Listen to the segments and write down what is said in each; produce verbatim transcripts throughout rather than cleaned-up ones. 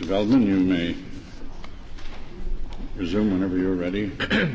Mister Feldman, you may resume whenever you're ready.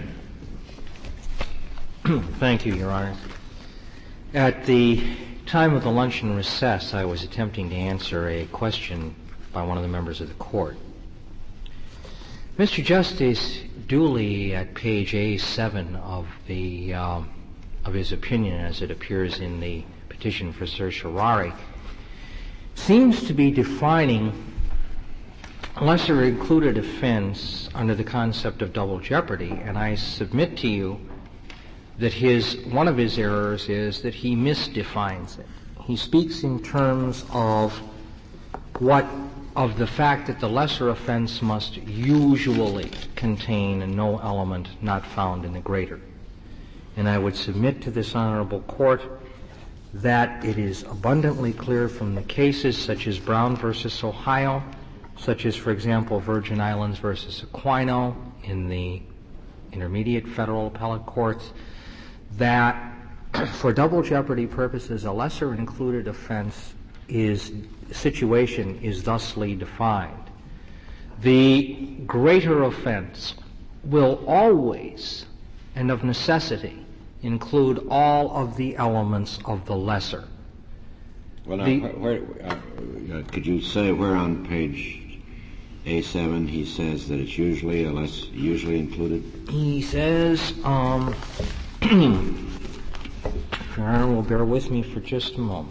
Thank you, Your Honor. At the time of the luncheon recess, I was attempting to answer a question by one of the members of the court. Mister Justice Dooley, at page A seven of the um, of his opinion, as it appears in the petition for certiorari, seems to be defining lesser included offense under the concept of double jeopardy, and I submit to you that his one of his errors is that he misdefines it. He speaks in terms of what of the fact that the lesser offense must usually contain no element not found in the greater. And I would submit to this honorable court that it is abundantly clear from the cases such as Brown versus Ohio, such as, for example, Virgin Islands versus Aquino in the intermediate federal appellate courts, that for double jeopardy purposes, a lesser included offense is situation is thusly defined. The greater offense will always, and of necessity, include all of the elements of the lesser. Well, now, the, where, uh, could you say where on page A seven he says that it's usually or less usually included? He says, um, Your Honor will bear with me for just a moment.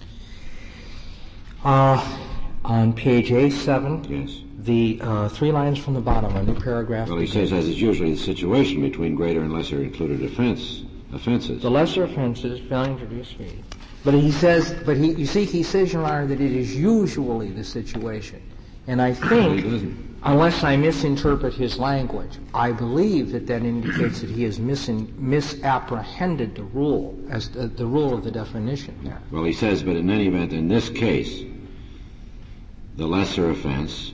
Uh, on page A seven, yes. the uh, three lines from the bottom, a new paragraph. Well, he says as is usually the situation between greater and lesser included offense offenses. The lesser offenses failing to produce speed. But he says, but he, you see, he says, Your Honor, that it is usually the situation. And I think, unless I misinterpret his language, I believe that that indicates that he has misin, misapprehended the rule, as the, the rule of the definition there. Well, he says, but in any event, in this case, the lesser offense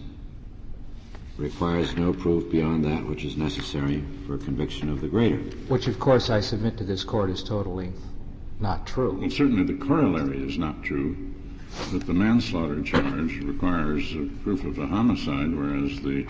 requires no proof beyond that which is necessary for conviction of the greater. Which, of course, I submit to this court is totally not true. Well, certainly the corollary is not true, that the manslaughter charge requires uh, proof of a homicide, whereas the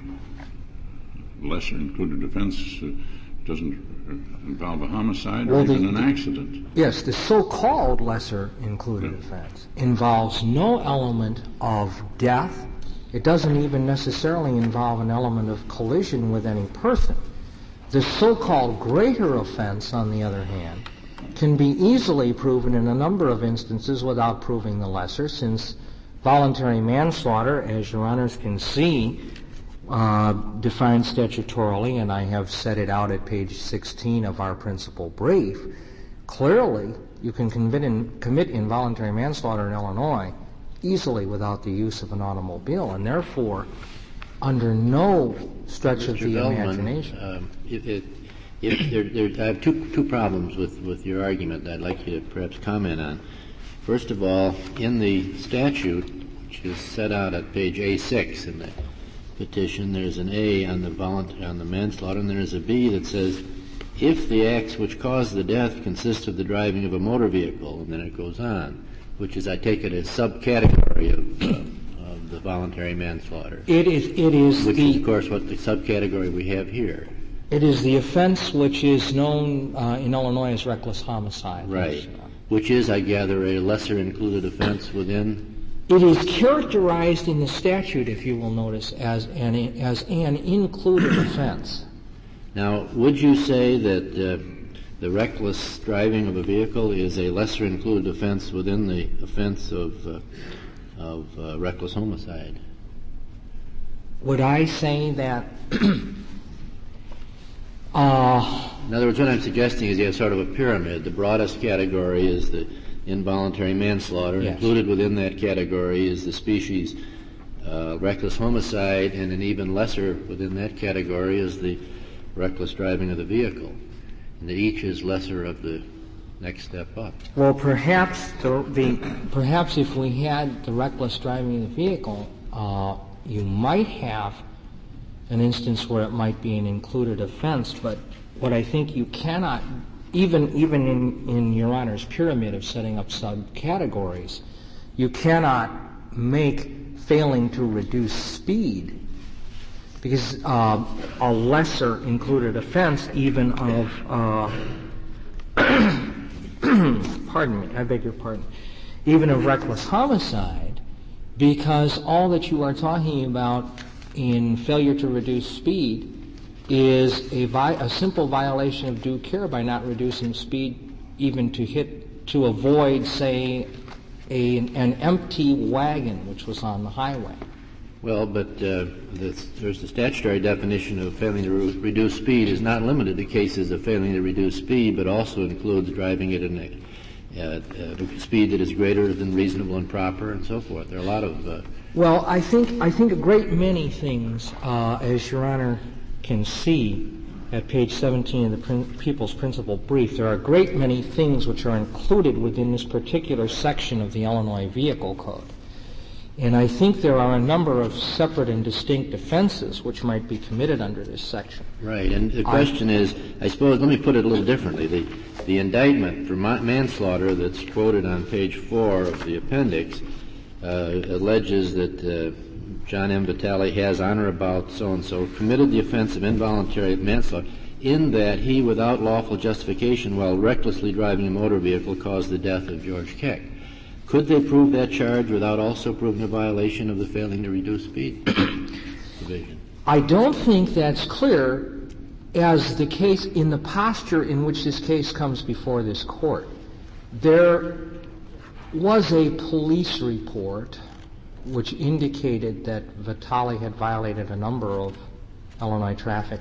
lesser included offense uh, doesn't involve a homicide or well, even the, an accident. Yes, the so-called lesser included yeah. offense involves no element of death. It doesn't even necessarily involve an element of collision with any person. The so-called greater offense, on the other hand, can be easily proven in a number of instances without proving the lesser, since voluntary manslaughter, as Your Honors can see, uh, defined statutorily, and I have set it out at page sixteen of our principal brief, clearly you can commit, in, commit involuntary manslaughter in Illinois easily without the use of an automobile, and therefore, under no stretch of the Feldman, imagination. Um, it, it, If there, there, I have two, two problems with, with your argument that I'd like you to perhaps comment on. First of all, in the statute, which is set out at page A six in the petition, there's an A on the voluntary, on the manslaughter, and there's a B that says, if the acts which cause the death consist of the driving of a motor vehicle, and then it goes on, which is, I take it, a subcategory of, uh, of the voluntary manslaughter. It is, it is which the... is, of course, what the subcategory we have here. It is the offense which is known uh, in Illinois as reckless homicide. Right. Which is, I gather, a lesser included offense within? It is characterized in the statute, if you will notice, as an, as an included offense. Now, would you say that uh, the reckless driving of a vehicle is a lesser included offense within the offense of, uh, of uh, reckless homicide? Would I say that... Uh, in other words, what I'm suggesting is you have sort of a pyramid. The broadest category is the involuntary manslaughter. Yes. Included within that category is the species uh, reckless homicide, and an even lesser within that category is the reckless driving of the vehicle. And that each is lesser of the next step up. Well, perhaps the, the perhaps if we had the reckless driving of the vehicle, uh, you might have an instance where it might be an included offense, but what I think you cannot, even even in, in Your Honor's pyramid of setting up subcategories, you cannot make failing to reduce speed, because uh, a lesser included offense even of, uh, pardon me, I beg your pardon, even of reckless homicide, because all that you are talking about in failure to reduce speed is a, vi- a simple violation of due care by not reducing speed even to hit, to avoid, say, a, an empty wagon which was on the highway. Well, but uh, the, there's the statutory definition of failing to re- reduce speed is not limited to cases of failing to reduce speed, but also includes driving at a uh, uh, speed that is greater than reasonable and proper, and so forth. There are a lot of. Uh, well, I think I think a great many things, uh, as Your Honor can see at page seventeen of the prin- People's Principal Brief, there are a great many things which are included within this particular section of the Illinois Vehicle Code. And I think there are a number of separate and distinct offenses which might be committed under this section. Right. And the question I, is, I suppose, let me put it a little differently. The, the indictment for ma- manslaughter that's quoted on page four of the appendix uh, alleges that uh, John M. Vitale has on or about so-and-so committed the offense of involuntary manslaughter in that he, without lawful justification, while recklessly driving a motor vehicle, caused the death of George Keck. Could they prove that charge without also proving a violation of the failing to reduce speed provision? I don't think that's clear as the case, in the posture in which this case comes before this court. There was a police report which indicated that Vitale had violated a number of Illinois traffic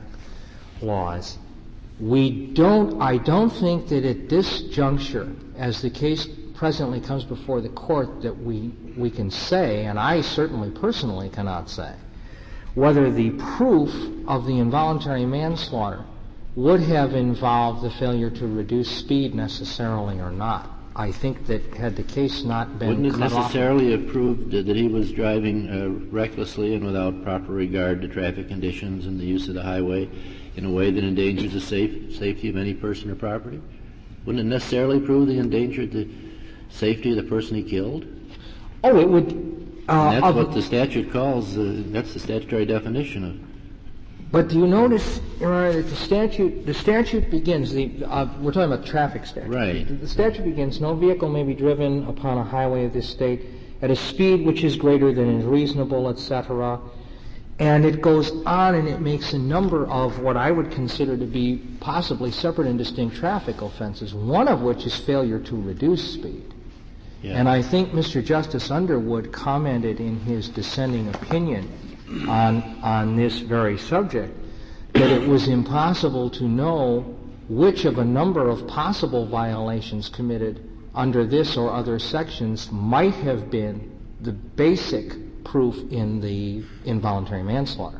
laws. We don't, I don't think that at this juncture, as the case presently comes before the court, that we, we can say, and I certainly personally cannot say, whether the proof of the involuntary manslaughter would have involved the failure to reduce speed necessarily or not. I think that had the case not been Wouldn't it cut necessarily off, have proved that he was driving uh, recklessly and without proper regard to traffic conditions and the use of the highway in a way that endangers the safe, safety of any person or property? Wouldn't it necessarily prove he endangered the safety of the person he killed? Oh, it would. Uh, and that's uh, what the statute calls, uh, that's the statutory definition of. But do you notice, Your Honor, that the statute, the statute begins, the, uh, we're talking about traffic statute. Right. The statute begins, no vehicle may be driven upon a highway of this state at a speed which is greater than is reasonable, et cetera. And it goes on and it makes a number of what I would consider to be possibly separate and distinct traffic offenses, one of which is failure to reduce speed. Yeah. And I think Mister Justice Underwood commented in his dissenting opinion on, on this very subject that it was impossible to know which of a number of possible violations committed under this or other sections might have been the basic proof in the involuntary manslaughter.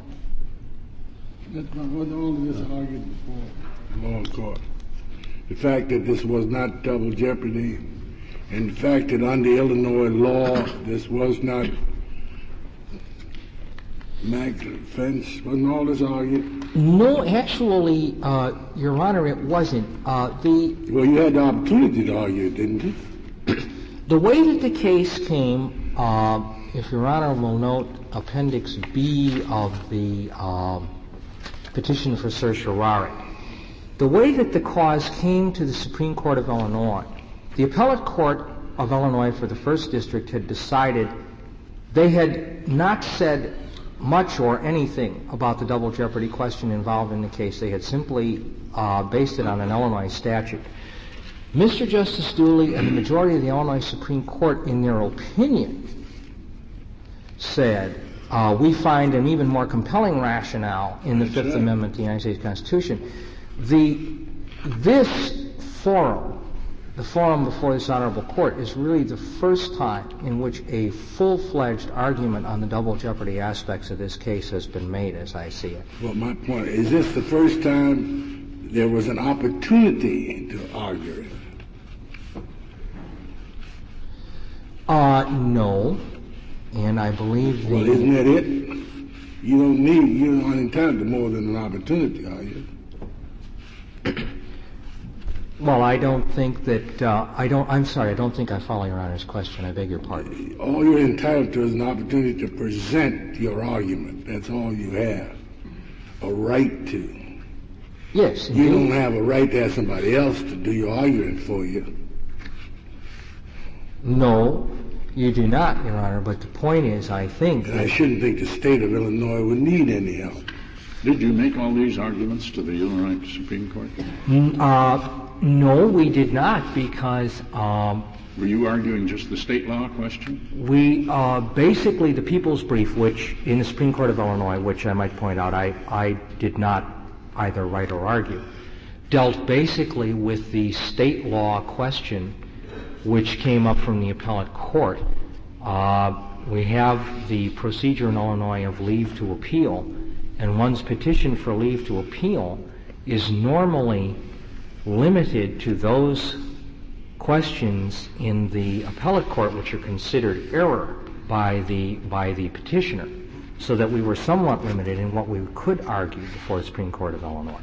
That's not what all of this argued before the lower court. The fact that this was not double jeopardy, and the fact that under Illinois law this was not max offense, wasn't all this argued? No, actually, uh, Your Honor, it wasn't. Uh, the Well, you had the opportunity to argue it, didn't you? the way that the case came, uh, if Your Honor will note Appendix B of the uh, petition for certiorari, the way that the cause came to the Supreme Court of Illinois, the appellate court of Illinois for the First District had decided they had not said much or anything about the double jeopardy question involved in the case. They had simply uh, based it on an Illinois statute. Mister Justice Dooley and the majority of the Illinois Supreme Court, in their opinion, said, uh, we find an even more compelling rationale in the Fifth Amendment to the United States Constitution. The, this forum, the forum before this honorable court, is really the first time in which a full-fledged argument on the double jeopardy aspects of this case has been made, as I see it. Well, my point, is this the first time there was an opportunity to argue it? Uh, no. And I believe the... Well, isn't that it? You don't need, you're not entitled to more than an opportunity, are you? Well, I don't think that, uh, I don't, I'm sorry, I don't think I follow Your Honor's question. I beg your pardon. All you're entitled to is an opportunity to present your argument. That's all you have. A right to. Yes, indeed. You don't have a right to have somebody else to do your argument for you. No, you do not, Your Honor, but the point is, I think... And I shouldn't think the state of Illinois would need any help. Did you make all these arguments to the Illinois Supreme Court? Mm, uh, no, we did not, because... Um, Were you arguing just the state law question? We, uh, basically, the People's Brief, which, in the Supreme Court of Illinois, which I might point out, I, I did not either write or argue, dealt basically with the state law question which came up from the appellate court. Uh, we have the procedure in Illinois of leave to appeal, and one's petition for leave to appeal is normally limited to those questions in the appellate court which are considered error by the by the petitioner, so that we were somewhat limited in what we could argue before the Supreme Court of Illinois.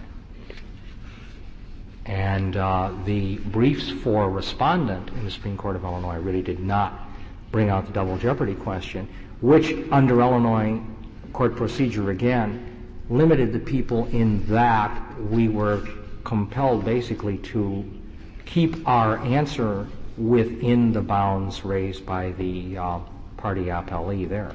And uh, the briefs for respondent in the Supreme Court of Illinois really did not bring out the double jeopardy question, which under Illinois court procedure again limited the people in that we were compelled basically to keep our answer within the bounds raised by the uh, party appellee there.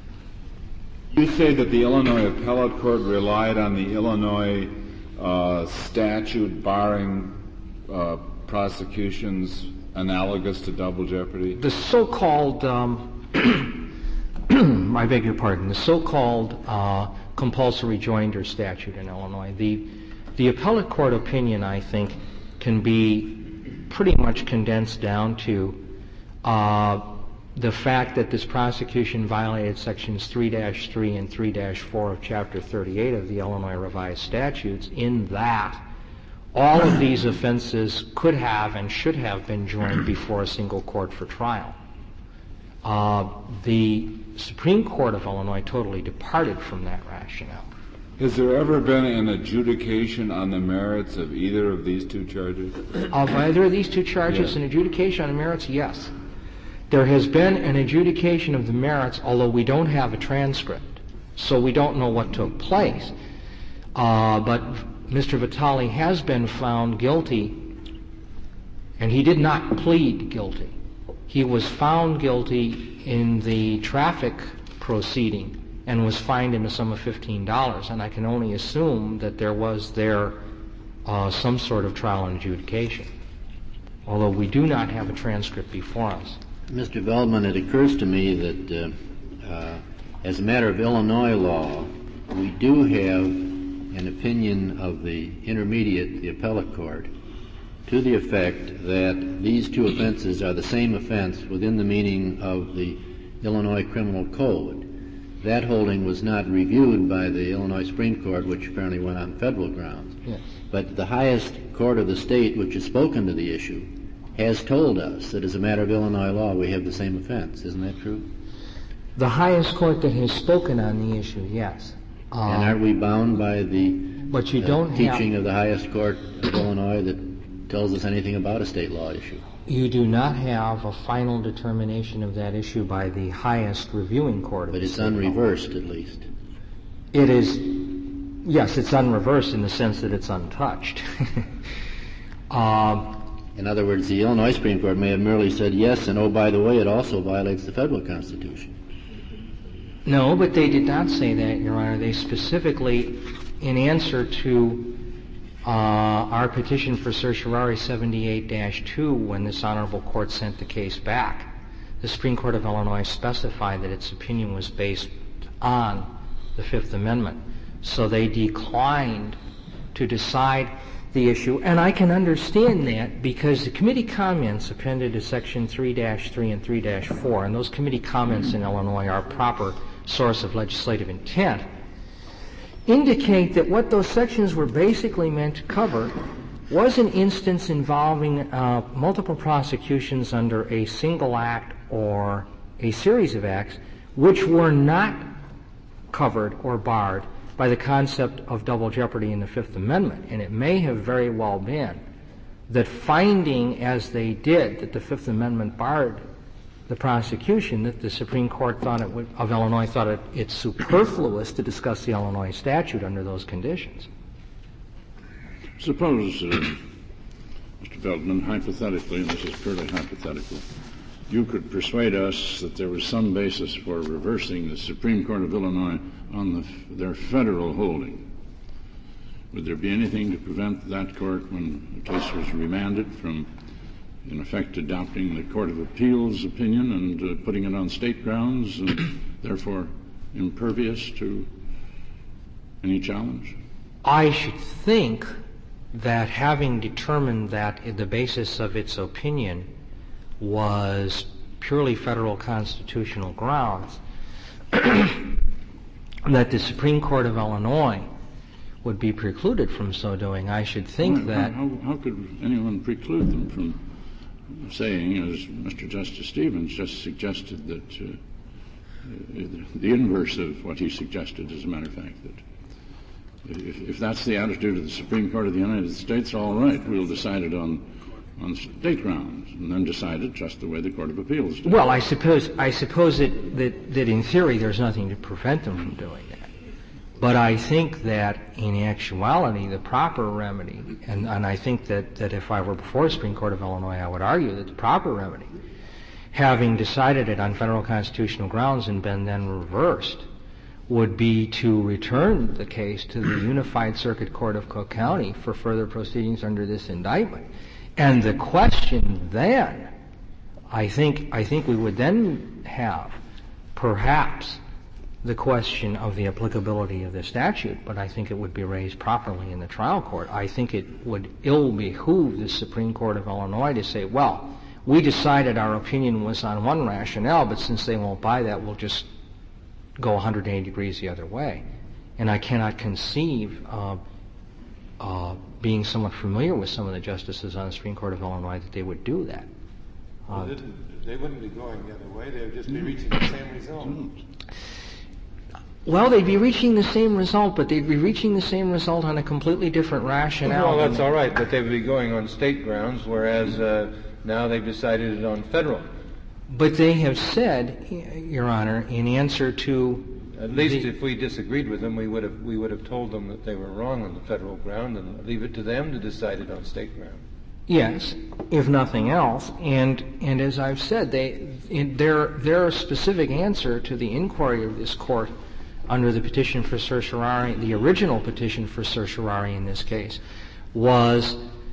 You say that the Illinois appellate court relied on the Illinois uh, statute barring uh, prosecutions analogous to double jeopardy? The so-called, um, I beg your pardon, the so-called uh, compulsory joinder statute in Illinois. The, the appellate court opinion, I think, can be pretty much condensed down to uh, the fact that this prosecution violated sections three dash three and three dash four of Chapter thirty-eight of the Illinois Revised Statutes, in that all of these offenses could have and should have been joined before a single court for trial. Uh, the Supreme Court of Illinois totally departed from that rationale. Has there ever been an adjudication on the merits of either of these two charges? Of either of these two charges, Yes. an adjudication on the merits, yes. There has been an adjudication of the merits, although we don't have a transcript, so we don't know what took place. Uh, but Mister Vitale has been found guilty, and he did not plead guilty. He was found guilty in the traffic proceeding and was fined in the sum of fifteen dollars, and I can only assume that there was there uh, some sort of trial and adjudication, although we do not have a transcript before us. Mister Veldman, it occurs to me that uh, uh, as a matter of Illinois law, we do have an opinion of the intermediate, the appellate court, to the effect that these two offenses are the same offense within the meaning of the Illinois Criminal Code. That holding was not reviewed by the Illinois Supreme Court, which apparently went on federal grounds. Yes. But the highest court of the state, which has spoken to the issue, has told us that as a matter of Illinois law, we have the same offense. Isn't that true? The highest court that has spoken on the issue, yes. Um, and aren't we bound by the but you uh, don't teaching have, of the highest court of Illinois that tells us anything about a state law issue? You do not have a final determination of that issue by the highest reviewing court. But it's unreversed, at least. It is, yes, it's unreversed in the sense that it's untouched. um, In other words, the Illinois Supreme Court may have merely said yes, and oh, by the way, it also violates the federal Constitution. No, but they did not say that, Your Honor. They specifically, in answer to uh, our petition for certiorari seventy-eight dash two, when this honorable court sent the case back, the Supreme Court of Illinois specified that its opinion was based on the Fifth Amendment. So they declined to decide the issue, and I can understand that because the committee comments appended to section three dash three and three dash four, and those committee comments in Illinois are a proper source of legislative intent, indicate that what those sections were basically meant to cover was an instance involving uh, multiple prosecutions under a single act or a series of acts which were not covered or barred by the concept of double jeopardy in the Fifth Amendment. And it may have very well been that finding, as they did, that the Fifth Amendment barred the prosecution, that the Supreme Court thought it would, of Illinois thought it, it's superfluous to discuss the Illinois statute under those conditions. Suppose, uh, Mister Feldman, hypothetically, and this is purely hypothetical, you could persuade us that there was some basis for reversing the Supreme Court of Illinois on the, their federal holding. Would there be anything to prevent that court, when the case was remanded, from, in effect, adopting the Court of Appeals opinion and uh, putting it on state grounds and therefore impervious to any challenge? I should think that having determined that the basis of its opinion was purely federal constitutional grounds, that the Supreme Court of Illinois would be precluded from so doing. I should think how, that... How, how could anyone preclude them from saying, as Mister Justice Stevens just suggested, that uh, the inverse of what he suggested, as a matter of fact, that if, if that's the attitude of the Supreme Court of the United States, all right, we'll decide it on on state grounds, and then decide it just the way the Court of Appeals did. Well, I suppose I suppose that, that, that in theory there's nothing to prevent them from doing that. But I think that in actuality the proper remedy, and, and I think that, that if I were before the Supreme Court of Illinois, I would argue that the proper remedy, having decided it on federal constitutional grounds and been then reversed, would be to return the case to the Unified Circuit Court of Cook County for further proceedings under this indictment. And the question then, I think, I think we would then have perhaps the question of the applicability of the statute, but I think it would be raised properly in the trial court. I think it would ill behoove the Supreme Court of Illinois to say, well, we decided our opinion was on one rationale, but since they won't buy that, we'll just go one hundred eighty degrees the other way. And I cannot conceive uh, uh, being somewhat familiar with some of the justices on the Supreme Court of Illinois that they would do that. Well, Uh, they wouldn't be going the other way. They would just be reaching the same result. Well, they'd be reaching the same result, but they'd be reaching the same result on a completely different rationale. Well, that's all right, but they would be going on state grounds, whereas uh, now they've decided it on federal. But they have said, Your Honor, in answer to... At least the, if we disagreed with them, we would have we would have told them that they were wrong on the federal ground and leave it to them to decide it on state ground. Yes, if nothing else. And and as I've said, they in their their specific answer to the inquiry of this court under the petition for certiorari, the original petition for certiorari in this case, was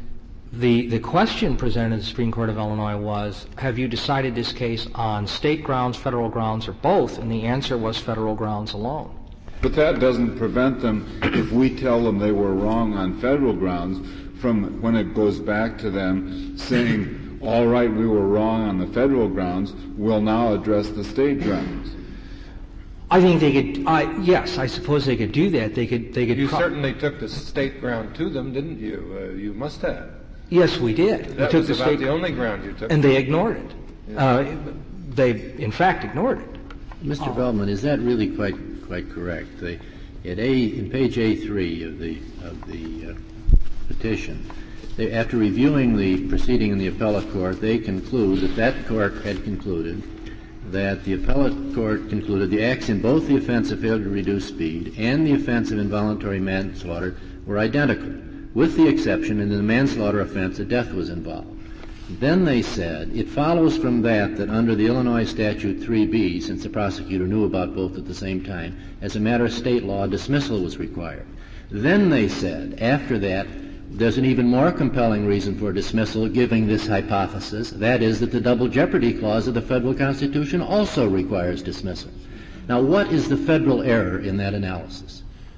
the the question presented to the Supreme Court of Illinois was, have you decided this case on state grounds, federal grounds, or both? And the answer was federal grounds alone. But that doesn't prevent them, if we tell them they were wrong on federal grounds, from when it goes back to them saying, all right, we were wrong on the federal grounds, we'll now address the state grounds. I think they could, uh, yes, I suppose they could do that. They could, they could. You pro- certainly took the state ground to them, didn't you? Uh, you must have. Yes, we did. That we took was the about state, the only ground you took. and they ignored it. Yeah. Uh, they, in fact, ignored it. Mister Oh. Feldman, is that really quite quite correct? The, at A, in page A three of the of the uh, petition, they, after reviewing the proceeding in the appellate court, they conclude that that court had concluded that the appellate court concluded the acts in both the offense of failure to reduce speed and the offense of involuntary manslaughter were identical, with the exception in the manslaughter offense a death was involved. Then they said, it follows from that that under the Illinois Statute three B, since the prosecutor knew about both at the same time, as a matter of state law, dismissal was required. Then they said, after that, there's an even more compelling reason for dismissal, giving this hypothesis, that is that the double jeopardy clause of the federal Constitution also requires dismissal. Now, what is the federal error in that analysis?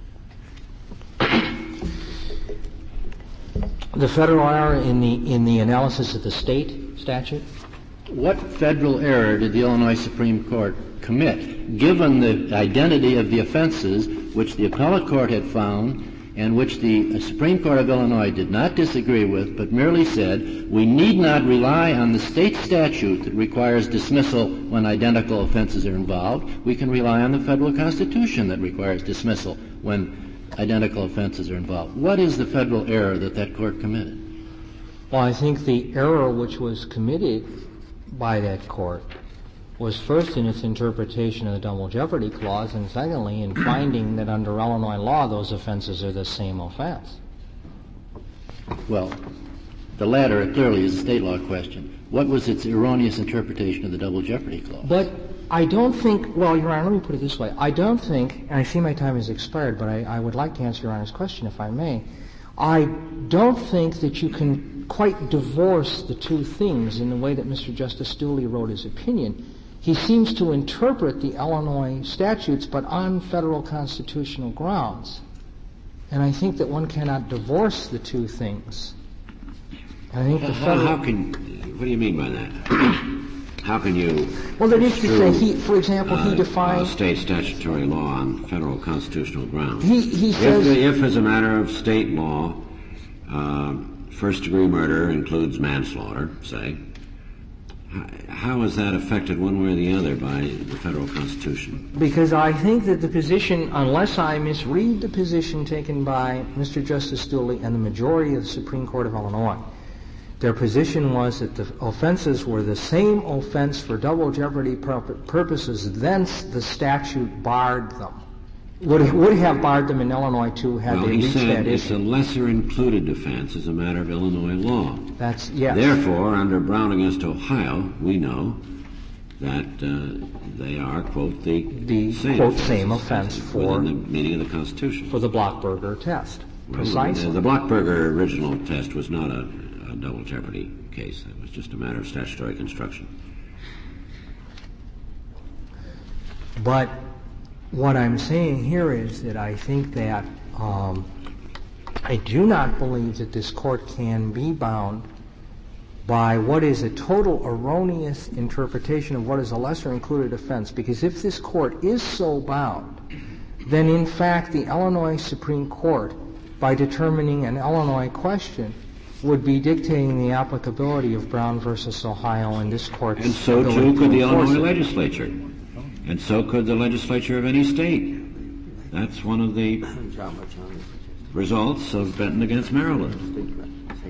The federal error in the in the analysis of the state statute? What federal error did the Illinois Supreme Court commit, given the identity of the offenses which the appellate court had found and which the Supreme Court of Illinois did not disagree with, but merely said, we need not rely on the state statute that requires dismissal when identical offenses are involved. We can rely on the federal Constitution that requires dismissal when identical offenses are involved. What is the federal error that that court committed? Well, I think the error which was committed by that court was first in its interpretation of the Double Jeopardy Clause, and secondly in finding that under Illinois law those offenses are the same offense. Well, the latter clearly is a state law question. What was its erroneous interpretation of the Double Jeopardy Clause? But I don't think, well, Your Honor, let me put it this way. I don't think, and I see my time has expired, but I, I would like to answer Your Honor's question if I may. I don't think that you can quite divorce the two things in the way that Mister Justice Dooley wrote his opinion. He seems to interpret the Illinois statutes, but on federal constitutional grounds. And I think that one cannot divorce the two things. And I think the how, federal... how can, what do you mean by that? How can you... Well, there needs to be, say, he, for example, he uh, defines... Uh, state statutory law on federal constitutional grounds. He, he says... If, if, as a matter of state law, uh, first-degree murder includes manslaughter, say, how is that affected one way or the other by the federal Constitution? Because I think that the position, unless I misread the position taken by Mister Justice Dooley and the majority of the Supreme Court of Illinois, their position was that the offenses were the same offense for double jeopardy pur- purposes, thence the statute barred them. Would, would have barred them in Illinois, too, had well, they he reached said that it's issue. a lesser-included offense as a matter of Illinois law. That's, yes. Therefore, under Brown against Ohio, we know that uh, they are, quote, the, the same quote, offense, same offense for... within the meaning of the Constitution. For the Blockberger test. Well, Precisely. The, the Blockberger original test was not a, a double jeopardy case. It was just a matter of statutory construction. But what I'm saying here is that I think that um, I do not believe that this court can be bound by what is a total erroneous interpretation of what is a lesser-included offense, because if this court is so bound, then in fact the Illinois Supreme Court, by determining an Illinois question, would be dictating the applicability of Brown versus Ohio and this court's And so ability too to could the enforce Illinois it. legislature. And so could the legislature of any state. That's one of the results of Benton against Maryland.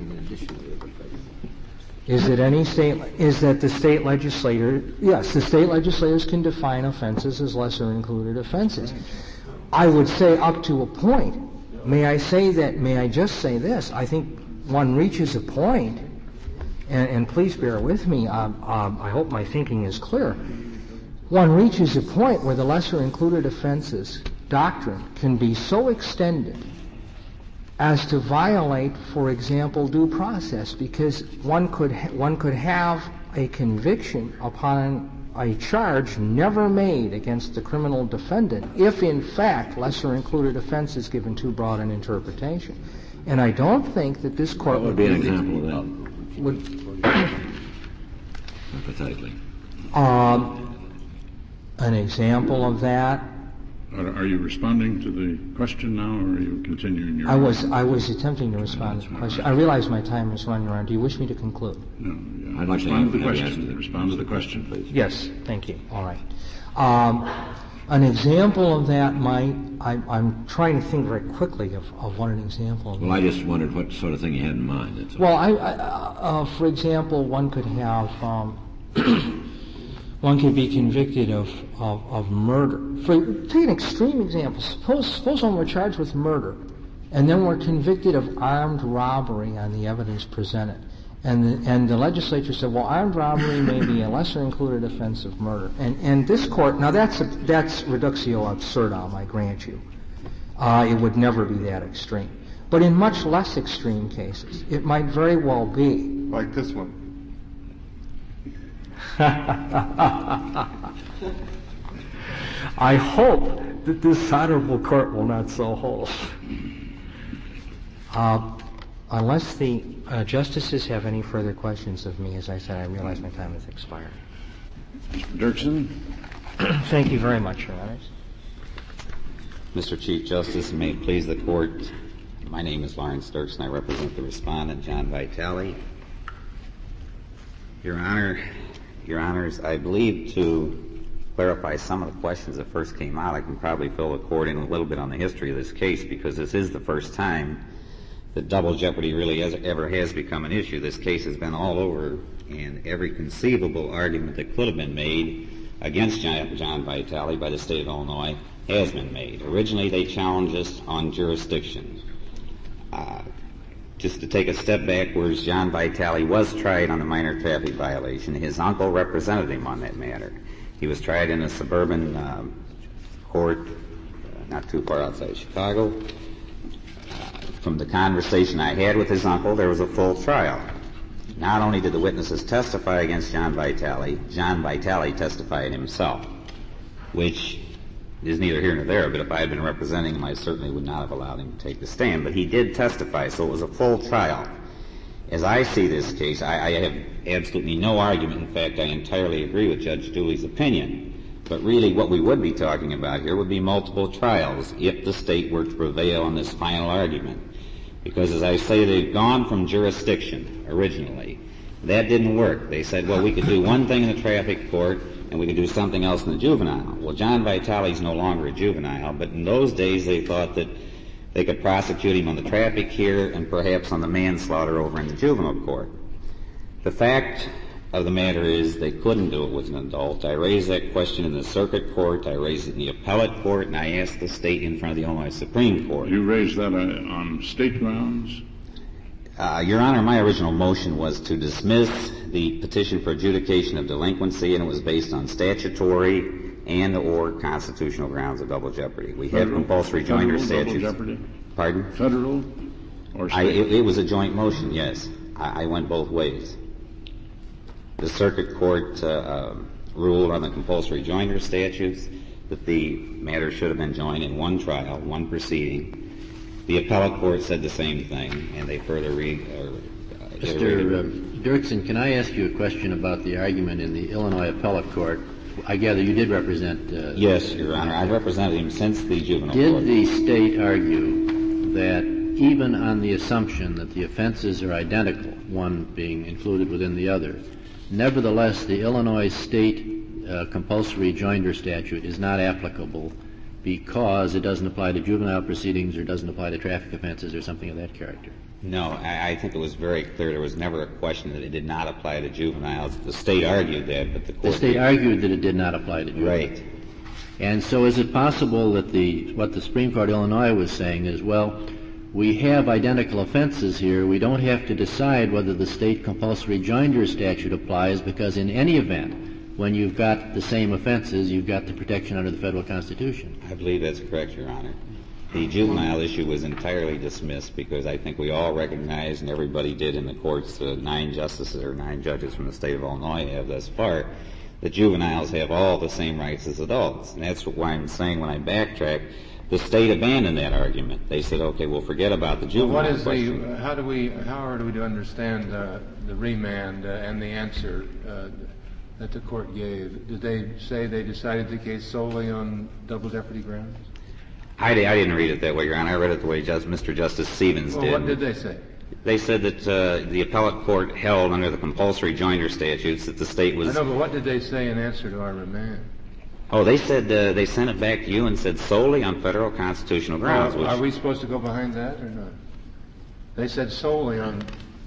Is that any state, is that the state legislator, yes, the state legislators can define offenses as lesser included offenses. I would say up to a point. May I say that, may I just say this, I think one reaches a point, and, and please bear with me, um, um, I hope my thinking is clear. One reaches a point where the lesser included offenses doctrine can be so extended as to violate, for example, due process, because one could ha- one could have a conviction upon a charge never made against the criminal defendant if, in fact, lesser included offense is given too broad an interpretation. And I don't think that this court What would be an example of that? Would, hypothetically. Um, an example of that. Are, are you responding to the question now, or are you continuing your... I was I was attempting to respond to the question. I realize my time is running around. Do you wish me to conclude? No. Yeah. I'd like to respond to the have you question. ask- Respond to the question, please. Yes, thank you. All right. Um, an example of that might, I, I'm trying to think very quickly of, of what an example of Well, that. I just wondered what sort of thing you had in mind. That's all. Well, I, I, uh, for example, one could have, um, one could be convicted of, of, of murder. For, take an extreme example. Suppose, suppose one were charged with murder, and then were convicted of armed robbery on the evidence presented. And the, and the legislature said, well, armed robbery may be a lesser included offense of murder. And, and this court, now that's, a, that's reductio absurdum, I grant you. Uh, it would never be that extreme. But in much less extreme cases, it might very well be. Like this one. I hope that this honorable court will not so hold. Uh, unless the uh, justices have any further questions of me, as I said, I realize my time has expired. Mister Dirksen? Thank you very much, Your Honors. Mister Chief Justice, and may it please the Court, my name is Lawrence Dirksen. I represent the respondent, John Vitale. Your Honor, Your Honors, I believe to clarify some of the questions that first came out, I can probably fill the Court in a little bit on the history of this case, because this is the first time that double jeopardy really has, ever has become an issue. This case has been all over, and every conceivable argument that could have been made against John, John Vitale by the state of Illinois has been made. Originally, they challenged us on jurisdiction. Uh, just to take a step backwards, John Vitale was tried on a minor traffic violation. His uncle represented him on that matter. He was tried in a suburban um, court uh, not too far outside Chicago. Uh, from the conversation I had with his uncle, there was a full trial. Not only did the witnesses testify against John Vitale, John Vitale testified himself, which is neither here nor there, but if I had been representing him, I certainly would not have allowed him to take the stand. But he did testify, so it was a full trial. As I see this case, I, I have absolutely no argument. In fact, I entirely agree with Judge Dooley's opinion. But really what we would be talking about here would be multiple trials if the state were to prevail on this final argument. Because as I say, they've gone from jurisdiction originally. That didn't work. They said, well, we could do one thing in the traffic court and we could do something else in the juvenile. Well, John Vitale's no longer a juvenile, but in those days they thought that they could prosecute him on the traffic here and perhaps on the manslaughter over in the juvenile court. The fact of the matter is they couldn't do it with an adult. I raised that question in the circuit court. I raised it in the appellate court, and I asked the state in front of the Illinois Supreme Court. You raised that uh, on state grounds? Uh, Your Honor, my original motion was to dismiss the petition for adjudication of delinquency, and it was based on statutory and or constitutional grounds of double jeopardy. We have compulsory joinder statutes. Double jeopardy? Pardon? Federal or state? I, it, it was a joint motion, yes. I, I went both ways. The circuit court uh, uh, ruled on the compulsory joinder statutes that the matter should have been joined in one trial, one proceeding. The appellate court said the same thing, and they further re- uh, Mister Uh, Dirksen, can I ask you a question about the argument in the Illinois appellate court? I gather you did represent... Uh, yes, Your Honor. I've represented him since the juvenile did court. Did the state argue that even on the assumption that the offenses are identical, one being included within the other, nevertheless the Illinois state uh, compulsory joinder statute is not applicable because it doesn't apply to juvenile proceedings or doesn't apply to traffic offenses or something of that character? No, I, I think it was very clear. There was never a question that it did not apply to juveniles. The state argued that, but the court... The state did. argued that it did not apply to juveniles. Right. And so is it possible that the what the Supreme Court of Illinois was saying is, well, we have identical offenses here. We don't have to decide whether the state compulsory joinder statute applies because in any event, when you've got the same offenses, you've got the protection under the federal Constitution. I believe that's correct, Your Honor. The juvenile issue was entirely dismissed because I think we all recognize, and everybody did in the courts, uh, nine justices or nine judges from the state of Illinois have thus far, that juveniles have all the same rights as adults. And that's why I'm saying when I backtrack, the state abandoned that argument. They said, okay, we'll forget about the juvenile well, what is question. The, how do we, how are we to understand uh, the remand uh, and the answer uh, that the court gave? Did they say they decided the case solely on double jeopardy grounds? I, I didn't read it that way, Your Honor. I read it the way just, Mister Justice Stevens well, did. What did they say? They said that uh, the appellate court held under the compulsory joinder statutes that the state was... I know, but what did they say in answer to our remand? Oh, they said uh, they sent it back to you and said solely on federal constitutional grounds. Well, which, are we supposed to go behind that or not? They said solely on...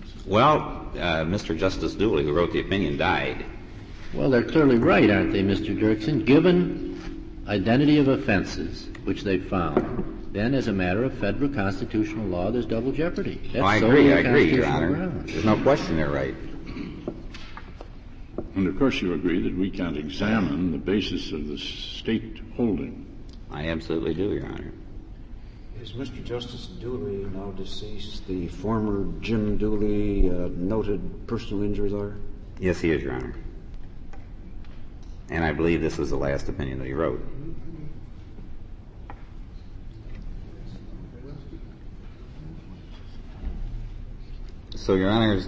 Well, uh, Mister Justice Dooley, who wrote the opinion, died. Well, they're clearly right, aren't they, Mister Dirksen? Given identity of offenses, which they've found, then as a matter of federal constitutional law, there's double jeopardy. That's oh, I agree, I agree, Your constitutional Honor. grounds. There's no question they're right. And of course you agree that we can't examine the basis of the state holding. I absolutely do, Your Honor. Is Mister Justice Dooley, now deceased, the former Jim Dooley, uh, noted personal injury lawyer? Yes, he is, Your Honor. And I believe this was the last opinion that he wrote. So, Your Honors,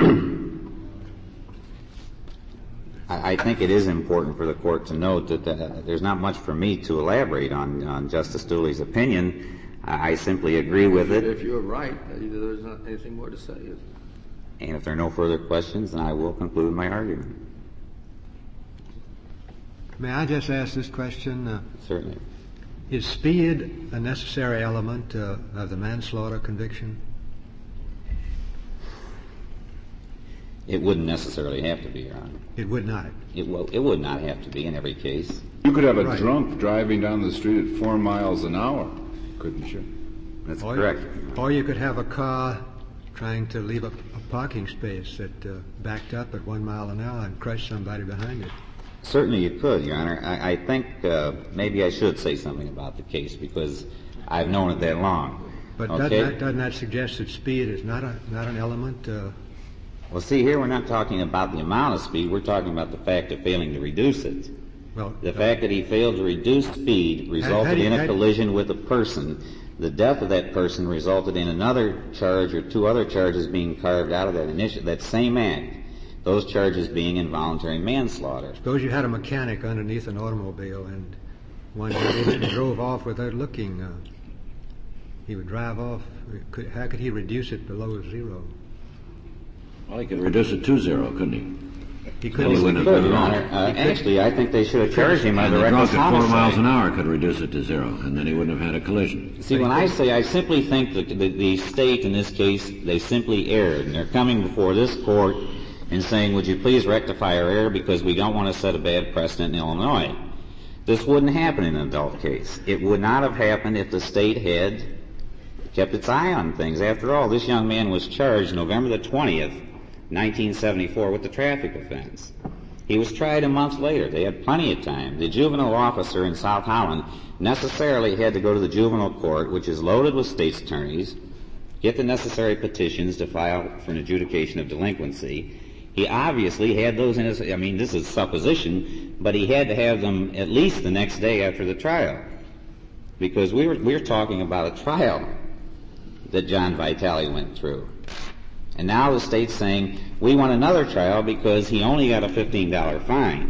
I, I think it is important for the Court to note that uh, there's not much for me to elaborate on, on Justice Dooley's opinion. I, I simply agree with it. If you're right, there's not anything more to say. Is there? And if there are no further questions, then I will conclude my argument. May I just ask this question? Uh, Certainly. Is speed a necessary element uh, of the manslaughter conviction? It wouldn't necessarily have to be, Your Honor. It would not. It, well, it would not have to be in every case. You could have a Right. drunk driving down the street at four miles an hour, couldn't you? That's Or, correct. or you could have a car trying to leave a, a parking space that uh, backed up at one mile an hour and crushed somebody behind it. Certainly you could, Your Honor. I, I think uh, maybe I should say something about the case because I've known it that long. But okay? doesn't, that, doesn't that suggest that speed is not a not an element? Uh, Well, see, here we're not talking about the amount of speed. We're talking about the fact of failing to reduce it. well, The uh, fact that he failed to reduce speed resulted had- in a had- collision with a person. The death of that person resulted in another charge or two other charges being carved out of that initial, that same act. Those charges being involuntary manslaughter. Suppose you had a mechanic underneath an automobile and one day he drove off without looking. Uh, he would drive off. Could, how could he reduce it below zero? Well, he could reduce it to zero, couldn't he? He Well, couldn't. he wouldn't have Good, done it Your all. Honor. Uh, actually, I think they should have charged him And under the reckless drunk at four homicide. miles an hour could reduce it to zero, and then he wouldn't have had a collision. See, when I say I simply think that the, the state in this case, they simply erred, and they're coming before this court and saying, would you please rectify our error because we don't want to set a bad precedent in Illinois. This wouldn't happen in an adult case. It would not have happened if the state had kept its eye on things. After all, this young man was charged November the twentieth, nineteen seventy-four with the traffic offense. He was tried a month later. They had plenty of time. The juvenile officer in South Holland necessarily had to go to the juvenile court, which is loaded with state's attorneys, get the necessary petitions to file for an adjudication of delinquency. He obviously had those in his, I mean, this is supposition, but he had to have them at least the next day after the trial. Because we were, we were talking about a trial that John Vitale went through. And now the state's saying, we want another trial because he only got a fifteen dollar fine.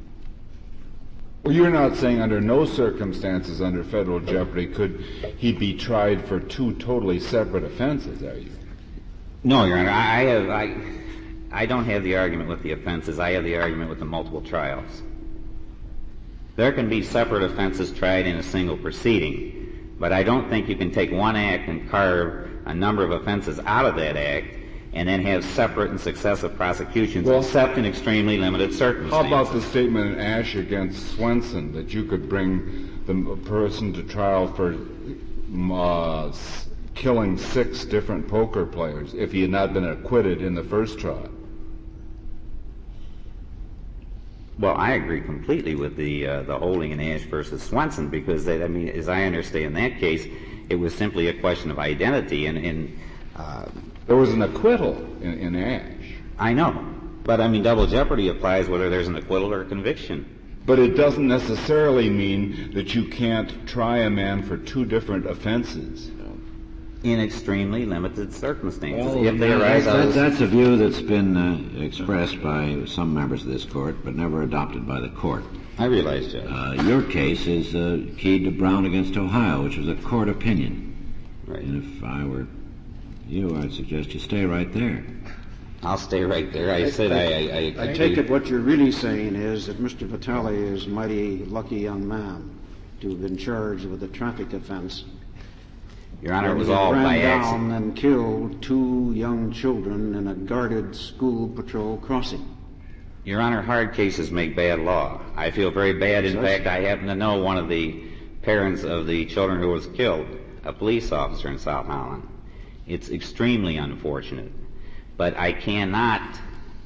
Well, you're not saying under no circumstances under federal jeopardy could he be tried for two totally separate offenses, are you? No, Your Honor. I, I have, I, I don't have the argument with the offenses. I have the argument with the multiple trials. There can be separate offenses tried in a single proceeding, but I don't think you can take one act and carve a number of offenses out of that act and then have separate and successive prosecutions, Well, except in extremely limited circumstances. How about the statement in Ash against Swenson that you could bring the person to trial for uh, s- killing six different poker players if he had not been acquitted in the first trial? Well, I agree completely with the uh, the holding in Ash versus Swenson because, they, I mean, as I understand that case, it was simply a question of identity, and, and uh, there was an acquittal in, in Ash. I know, but I mean, double jeopardy applies whether there's an acquittal or a conviction. But it doesn't necessarily mean that you can't try a man for two different offenses. In extremely limited circumstances, Well, if they that- arise out that- of that's a view that's been uh, expressed by some members of this court, but never adopted by the court. I realize, Judge. Uh, your case is uh, keyed to Brown against Ohio, which was a court opinion. Right. And if I were you, I'd suggest you stay right there. I'll stay right there. I, said I, I, I, I take it what you're really saying is that Mister Vitale is a mighty lucky young man to have been charged with a traffic offense. Your Honor, it was He all ran by down accident. and killed two young children in a guarded school patrol crossing. Your Honor, hard cases make bad law. I feel very bad. In Yes. fact, I happen to know one of the parents of the children who was killed, a police officer in South Holland. It's extremely unfortunate. But I cannot,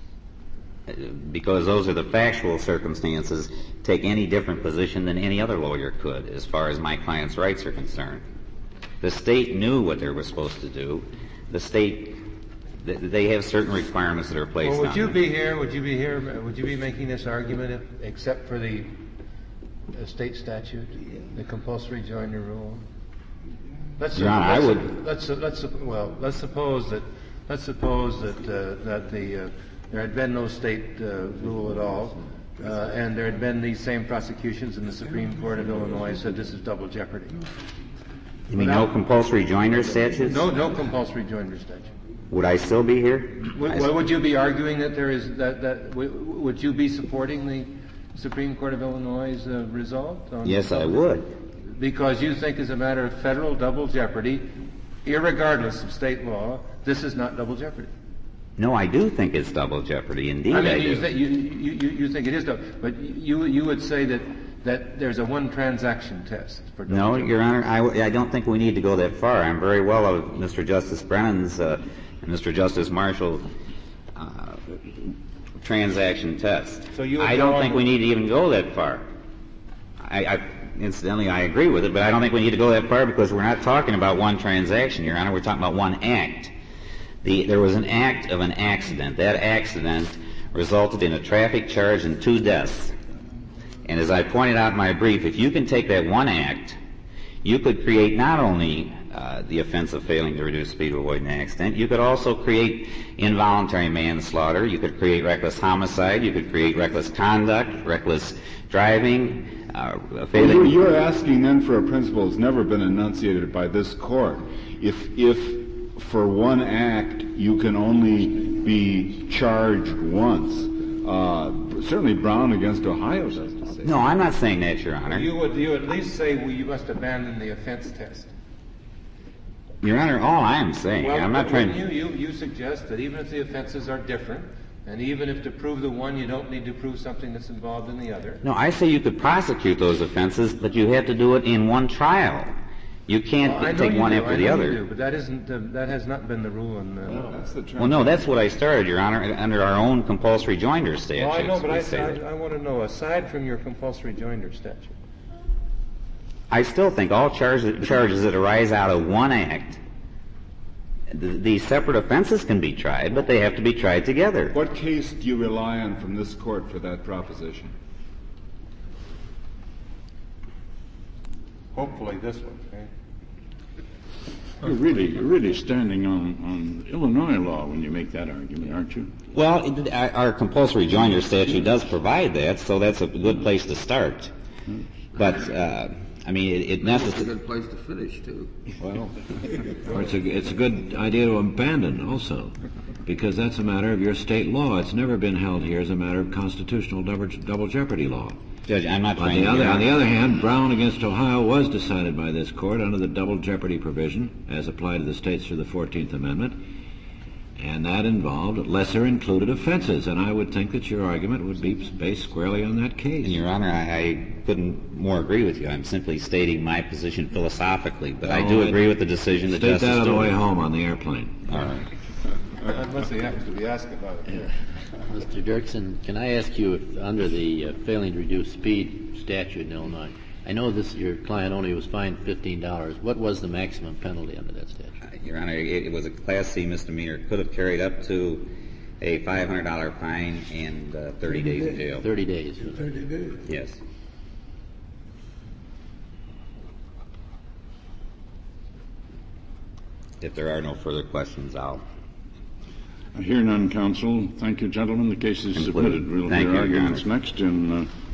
because those are the factual circumstances, take any different position than any other lawyer could as far as my client's rights are concerned. The state knew what they were supposed to do. The state, th- they have certain requirements that are placed Well, would on you them. be here, would you be here, would you be making this argument if, except for the uh, state statute, the compulsory joinder rule? Let's Your Honor, I let's- would- Let's, let's, well, let's suppose that, let's suppose that, uh, that the, uh, there had been no state uh, rule at all, uh, and there had been these same prosecutions, and the Supreme Court of Illinois said this is double jeopardy. You mean no compulsory joiner statutes? No, no compulsory joinder statute. Would I still be here? Would, I- well, would you be arguing that there is that that w- would you be supporting the Supreme Court of Illinois' uh, result? On, Yes, I would. Because you think, as a matter of federal double jeopardy, irregardless of state law, this is not double jeopardy. No, I do think it's double jeopardy. Indeed, I mean, I you, do. th- you, you, you, you think it is double, but you you would say that that there's a one transaction test for double No, jeopardy. Your Honor, I, I don't think we need to go that far. I'm very well of Mister Justice Brennan's uh, and Mister Justice Marshall's uh, transaction test. So you would I go don't on think with- we need to even go that far. I, I, incidentally, I agree with it, but I don't think we need to go that far because we're not talking about one transaction, Your Honor. We're talking about one act. The, there was an act of an accident. That accident resulted in a traffic charge and two deaths. And as I pointed out in my brief, if you can take that one act, you could create not only uh, the offense of failing to reduce speed to avoid an accident, you could also create involuntary manslaughter, you could create reckless homicide, you could create reckless conduct, reckless driving, uh, failing... You're, you're asking then for a principle that's never been enunciated by this court. If, if for one act you can only be charged once, uh, certainly Brown against Ohio doesn't say. No, I'm not saying that, Your Honor. You would you at least say well, you must abandon the offense test. Your Honor, all I am saying, Well, I'm not but trying... You, you, you suggest that even if the offenses are different, and even if to prove the one you don't need to prove something that's involved in the other. No, I say you could prosecute those offenses, but you have to do it in one trial. You can't Well, I know take you one do, after I the know other. You do, but that isn't uh, that has not been the rule in the law. That's the Well, no, that's what I started, Your Honor, under our own compulsory joinder statutes. Well, I know, but we I, say I, that. I want to know, aside from your compulsory joinder statute, I still think all charges, charges that arise out of one act, the, the separate offenses can be tried, but they have to be tried together. What case do you rely on from this court for that proposition? hopefully this one, okay? You're really, you're really standing on, on Illinois law when you make that argument, aren't you? Well, it, our our compulsory joinder statute does provide that, so that's a good place to start. But, uh, I mean, it, it It's a necessarily... good place to finish, too. Well, or it's a, it's a good idea to abandon also, because that's a matter of your state law. It's never been held here as a matter of constitutional double, double jeopardy law. Judge, I'm not On trying the, to... other, get on the out- other hand, Brown against Ohio was decided by this court under the double jeopardy provision as applied to the states through the fourteenth Amendment, and that involved lesser included offenses, and I would think that your argument would be based squarely on that case. And Your Honor, I, I couldn't more agree with you. I'm simply stating my position philosophically, but I do Oh, agree with the decision that State Justice that on the way Stewart- home on the airplane. All right. Unless he happens to be asked about it. Yeah. Mister Dirksen, can I ask you if under the uh, failing to reduce speed statute in Illinois, I know this your client only was fined fifteen dollars. What was the maximum penalty under that statute? Uh, Your Honor, it, it was a Class C misdemeanor. It could have carried up to a five hundred dollars fine and uh, thirty days in jail. Thirty days. Thirty days. Yes. If there are no further questions, I'll... I hear none, counsel. Thank you, gentlemen. The case is Concluded. submitted. We'll Thank hear you, Your arguments Honor. next in uh,